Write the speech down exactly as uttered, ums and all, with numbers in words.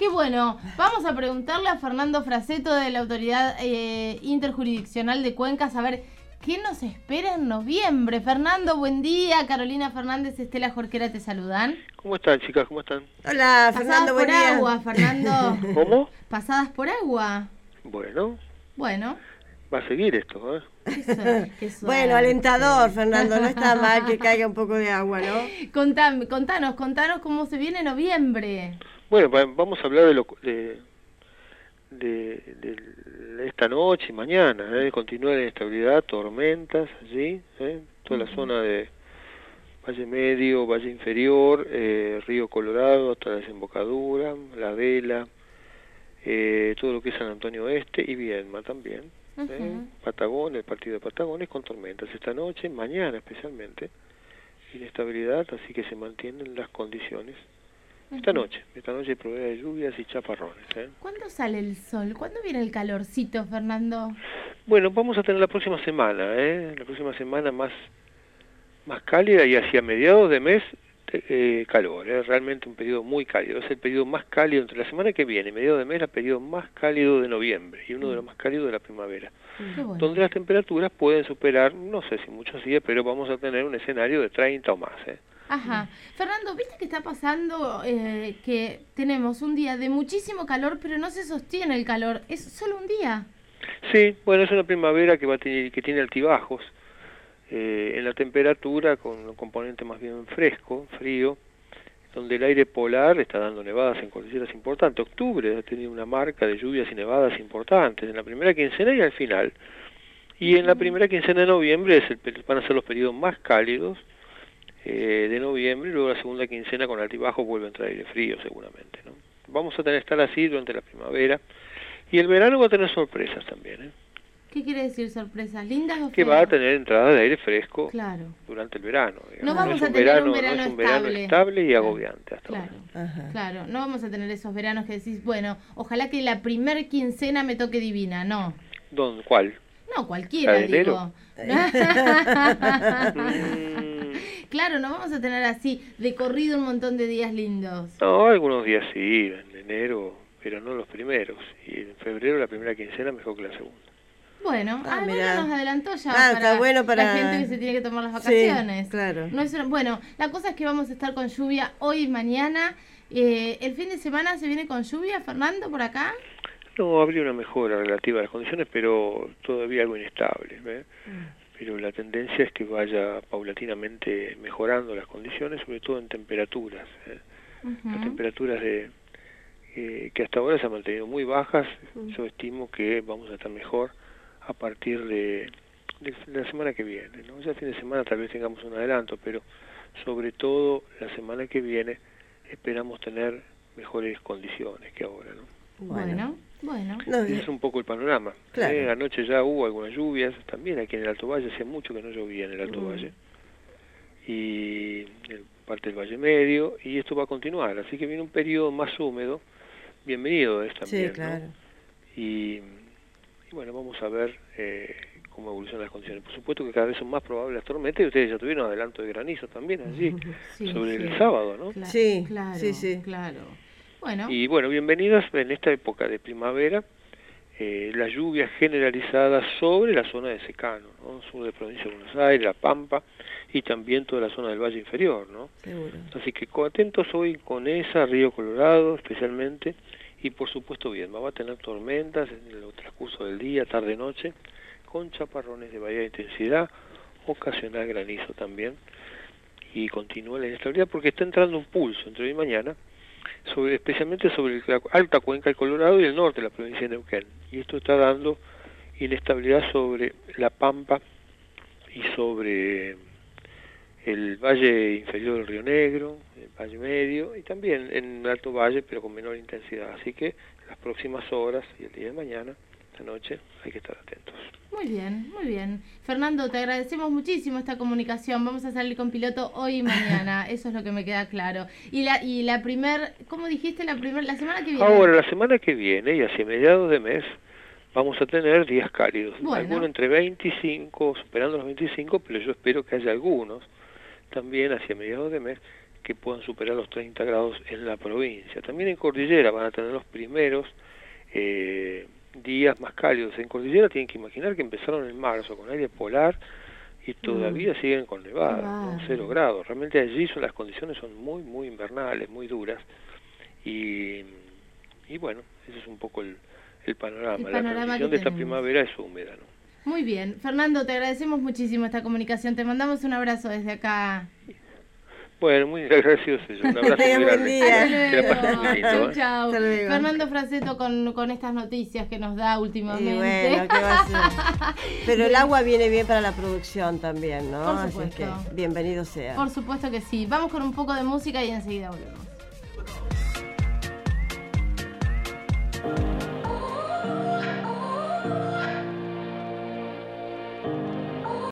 Qué bueno. Vamos a preguntarle a Fernando Fraseto de la Autoridad eh, Interjurisdiccional de Cuencas a ver qué nos espera en noviembre. Fernando, buen día. Carolina Fernández, Estela Jorquera te saludan. ¿Cómo están, chicas? ¿Cómo están? Hola, Pasadas Fernando, por buen día. agua, Fernando. ¿Cómo? Pasadas por agua. Bueno, Bueno. va a seguir esto, ¿eh? Qué suerte, qué suerte. Bueno, alentador, Fernando, no está mal que caiga un poco de agua, ¿no? Contame, contanos, contanos cómo se viene noviembre. Bueno, va- vamos a hablar de, lo, de, de, de esta noche y mañana, ¿eh? Continúa la inestabilidad, tormentas, allí, ¿eh? Toda la zona de Valle Medio, Valle Inferior, eh, Río Colorado, hasta la desembocadura, La Vela, eh, todo lo que es San Antonio Oeste y Viedma también. ¿eh? Ujú. Patagón, el partido de Patagones con tormentas esta noche, mañana especialmente, inestabilidad, así que se mantienen las condiciones. Esta noche, esta noche hay probabilidad de lluvias y chaparrones. ¿eh? ¿Cuándo sale el sol? ¿Cuándo viene el calorcito, Fernando? Bueno, vamos a tener la próxima semana, ¿eh? la próxima semana más, más cálida y hacia mediados de mes eh, calor, es realmente un periodo muy cálido, es el periodo más cálido entre la semana que viene, mediados de mes, el periodo más cálido de noviembre y uno de los más cálidos de la primavera, Qué bueno. donde las temperaturas pueden superar, no sé si muchos días, pero vamos a tener un escenario de treinta o más. ¿eh? Ajá. Fernando, ¿viste que está pasando eh, que tenemos un día de muchísimo calor, pero no se sostiene el calor? Es solo un día. Sí, bueno, es una primavera que va a tener, que tiene altibajos eh, en la temperatura, con un componente más bien fresco, frío, donde el aire polar está dando nevadas en cordilleras importantes. Octubre ha tenido una marca de lluvias y nevadas importantes en la primera quincena y al final. Y en la primera quincena de noviembre es el, van a ser los periodos más cálidos eh, de noviembre, y luego la segunda quincena con altibajos vuelve a entrar aire frío seguramente, ¿no? Vamos a tener estar así durante la primavera. Y el verano va a tener sorpresas también, ¿eh? ¿Qué quiere decir sorpresas? ¿Lindas o feas? Que va a tener entrada de aire fresco Claro. durante el verano. digamos. No vamos es a un tener verano, un verano no es un verano estable. estable y Claro. agobiante hasta Claro, ahora. Ajá. claro. No vamos a tener esos veranos que decís, bueno, ojalá que la primer quincena me toque divina. No. ¿Dónde? ¿Cuál? No, cualquiera, ¿La de enero? digo. Mm, Claro, no vamos a tener así de corrido un montón de días lindos. no, algunos días sí, en enero, pero no los primeros. Y en febrero la primera quincena mejor que la segunda. Bueno, Ah, ah, bueno, mirá. nos adelantó ya Ah, para, está bueno para- la gente que se tiene que tomar las Sí, vacaciones. claro. No es una- Bueno, la cosa es que vamos a estar con lluvia hoy y mañana. Eh, ¿El fin de semana se viene con lluvia, Fernando, por acá? No, habría una mejora relativa a las condiciones, pero todavía algo inestable. ¿eh? Pero la tendencia es que vaya paulatinamente mejorando las condiciones, sobre todo en temperaturas. ¿eh? Las Ujú. temperaturas de eh, que hasta ahora se han mantenido muy bajas, yo estimo que vamos a estar mejor a partir de, de la semana que viene, ¿no? Ya fin de semana tal vez tengamos un adelanto, pero sobre todo la semana que viene esperamos tener mejores condiciones que ahora, ¿no? Bueno, bueno. No, Ese es un poco el panorama. Claro. ¿eh? Anoche ya hubo algunas lluvias, también aquí en el Alto Valle, hacía mucho que no llovía en el Alto Mm. Valle, y en parte del Valle Medio, y esto va a continuar, así que viene un periodo más húmedo, bienvenido es también, sí, claro. ¿no? Y, y bueno, vamos a ver eh, cómo evolucionan las condiciones. Por supuesto que cada vez son más probables las tormentas, y ustedes ya tuvieron adelanto de granizo también allí, Sí, sobre sí. el sábado, ¿no? Cla- Sí, claro, sí, sí. claro. Bueno, Y bueno, bienvenidas en esta época de primavera, eh, las lluvias generalizadas sobre la zona de secano, ¿no? Sur de provincia de Buenos Aires, La Pampa, y también toda la zona del Valle Inferior, ¿no? Seguro. Así que co- atentos hoy con esa, Río Colorado especialmente, y por supuesto Viedma va a tener tormentas en el transcurso del día, tarde-noche, con chaparrones de variada intensidad, ocasional granizo también, y continúa la inestabilidad porque está entrando un pulso entre hoy y mañana, sobre, especialmente sobre la alta cuenca del Colorado y el norte de la provincia de Neuquén, y esto está dando inestabilidad sobre La Pampa y sobre el valle inferior del Río Negro, el valle medio y también en el Alto Valle, pero con menor intensidad. Así que las próximas horas y el día de mañana, esta noche, hay que estar atentos. muy bien, muy bien. Fernando, te agradecemos muchísimo esta comunicación. Vamos a salir con piloto hoy y mañana. Eso es lo que me queda claro. Y la y la primer, ¿cómo dijiste? La primer, la semana que viene. Ahora, la semana que viene y hacia mediados de mes, vamos a tener días cálidos. Bueno. Algunos entre veinticinco, superando los veinticinco, pero yo espero que haya algunos también hacia mediados de mes que puedan superar los treinta grados en la provincia. También en Cordillera van a tener los primeros eh, días más cálidos. En Cordillera tienen que imaginar que empezaron en marzo con aire polar y todavía mm. siguen con nevada, ¿no? Cero grados. Realmente allí son, las condiciones son muy, muy invernales, muy duras. Y, y bueno, ese es un poco el, el panorama. El panorama. La condición de esta primavera es húmeda, ¿no? Muy bien. Fernando, te agradecemos muchísimo esta comunicación. Te mandamos un abrazo desde acá. Bueno, muy gracioso. Un abrazo muy grande. Que la pases muy lindo, ¿eh? Chao. Fernando Fraseto con, con estas noticias que nos da últimamente. Y bueno, ¿qué va a ser? Pero el agua viene bien para la producción también, ¿no? Por supuesto. Así es que bienvenido sea. Por supuesto que sí. Vamos con un poco de música y enseguida volvemos.